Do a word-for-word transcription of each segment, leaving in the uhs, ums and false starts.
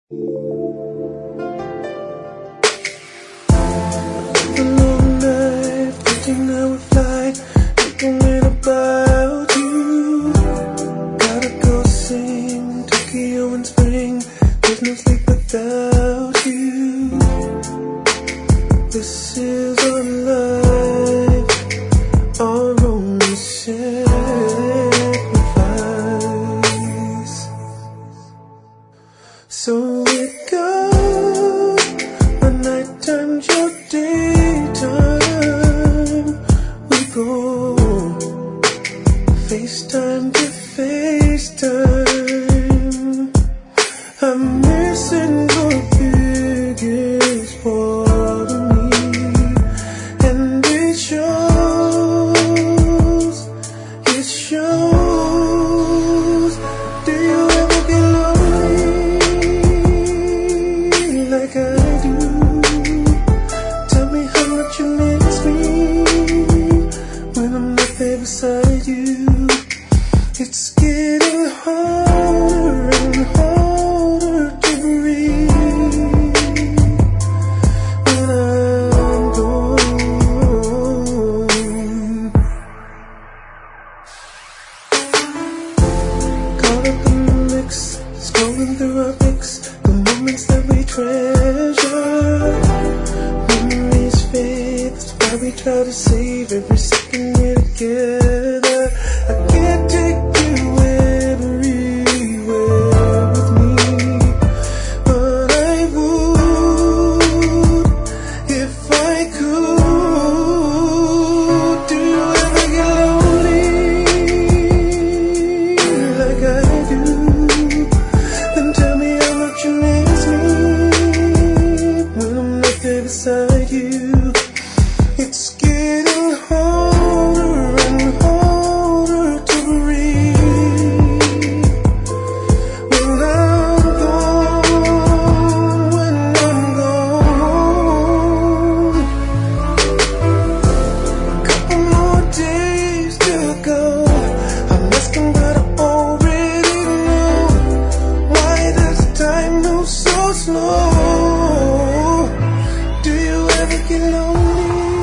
The long night, thinking I would fly, thinking about you. Gotta go sing Tokyo in spring. There's no sleep without you. This is our life, our only sacrifice. So it goes, my nighttime's your daytime. We go FaceTime to FaceTime. I'm missing your biggest part of me, and it shows, it shows. Do you ever get lonely like I do? Tell me how much you miss me when I'm not there beside you. It's getting harder and harder to breathe when I'm gone. Caught up in the mix, scrolling through our pics, the moments that we treasure. Memories fade, that's why we try to save every second we're together. I can't take you everywhere with me, but I would if I could. Do you ever get lonely like I do? Then tell me how much you miss me when I'm not there beside you. It's getting harder and harder to breathe when I'm gone, when I'm gone. A couple more days to go. I'm asking but I already know. Why does time move so slow? Do you ever get lonely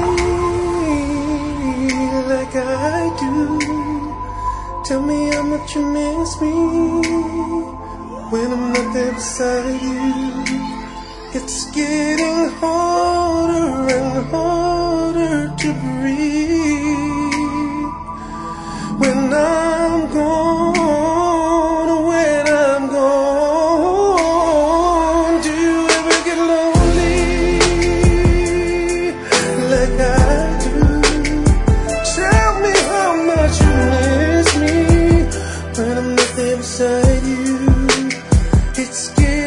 like I do? Tell me how much you miss me when I'm not there beside you. It's getting harder and harder to breathe when I'm gone, when I'm gone. Do you ever get lonely like I do? Tell me how much you miss me when I'm not there beside you. It's getting